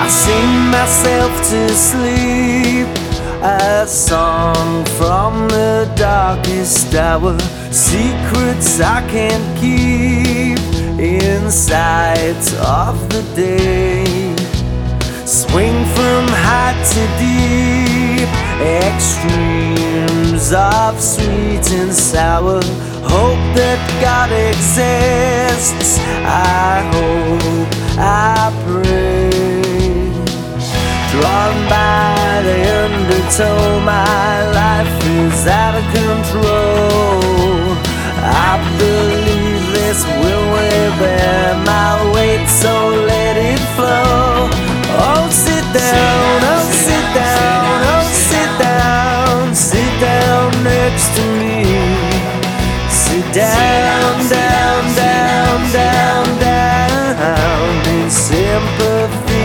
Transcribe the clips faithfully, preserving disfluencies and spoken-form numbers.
I sing myself to sleep, a song from the darkest hour, secrets I can't keep inside of the day. Swing from high to deep, extremes of sweet and sour. Hope that God exists, I hope, I pray. Drawn by the undertow, my life is out of control. I believe this will bear my weight, so let it flow. Oh, sit down, oh, sit down, oh, sit down, sit down next to me. Sit down, down, down, down, down in sympathy.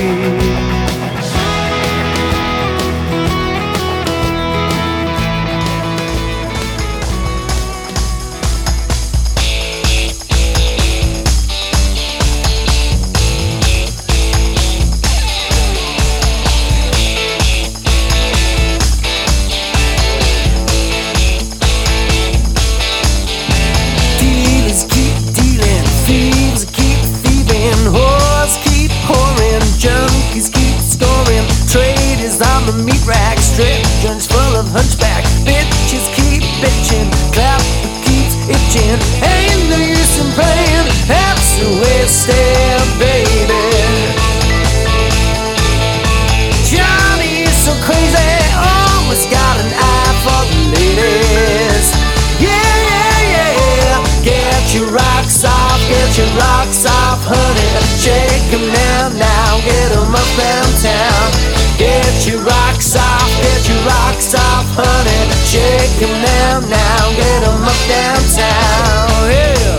On the meat rack, strip joints full of hunchback. Bitches keep bitching, clap keeps itching. Ain't no use in praying, that's the way to stay, baby. Johnny is so crazy, always got an eye for the ladies. Yeah, yeah, yeah. Get your rocks off, get your rocks off, honey. Shake 'em now, now, get 'em up downtown. Get your rocks off, get your rocks off, honey. Shake 'em now, now, get 'em up downtown, yeah.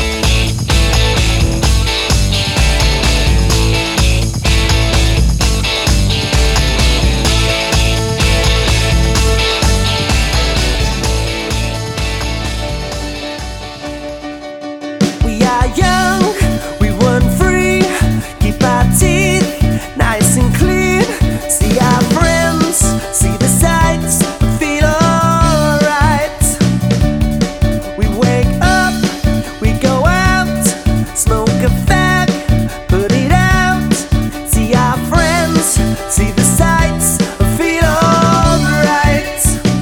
We are young, we run free, keep our teeth nice and clean. See our friends, see the sights, feel alright. We wake up, we go out, smoke a fag, put it out. See our friends, see the sights, feel alright.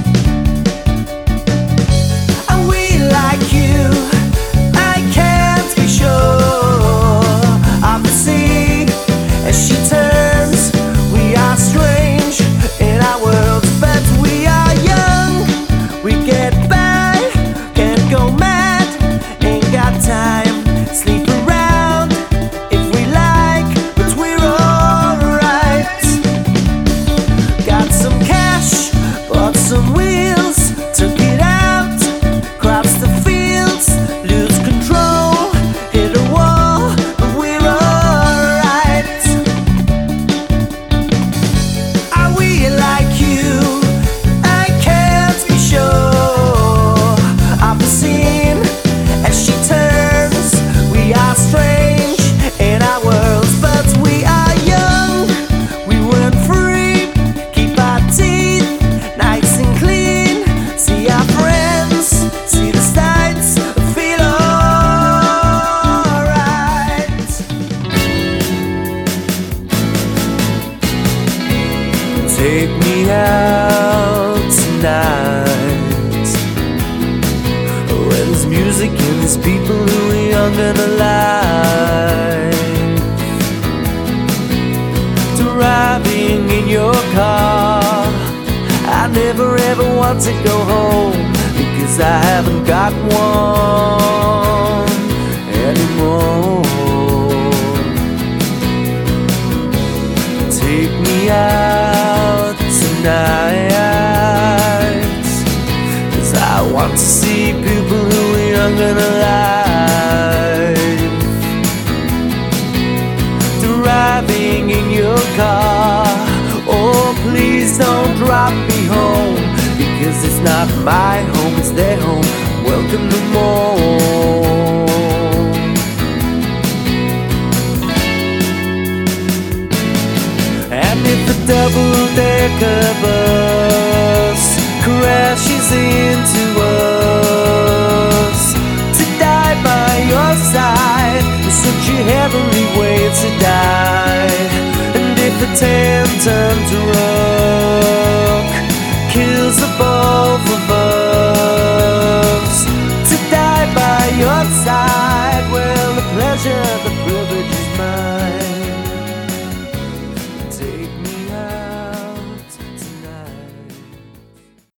Are we like you? I can't be sure. I'm the sea as she turns. We are strange in our worlds, but we are young. We get by, can't go mad, ain't got time. Sleep around if we like, but we're alright. Got some cash, bought some wheels, took it out, crossed the fields, lose control, hit a wall, but we're alright. Are we like you? I can't be sure. I've seen as she turns. We are strange in our worlds, but we are young. We run free, keep our teeth nice and clean. See our friends, see the sights, feel alright. Take me out tonight, where there's music and there's people who are young and alive. Driving in your car, I never ever want to go home, because I haven't got one anymore. Take me out tonight, 'cause I want to see people who are young and alive. Driving in your car, oh please don't drop me home, because it's not my home, it's their home. Welcome no more. double-decker bus crashes into us. To die by your side is such a heavenly way to die. And if the time turns to run,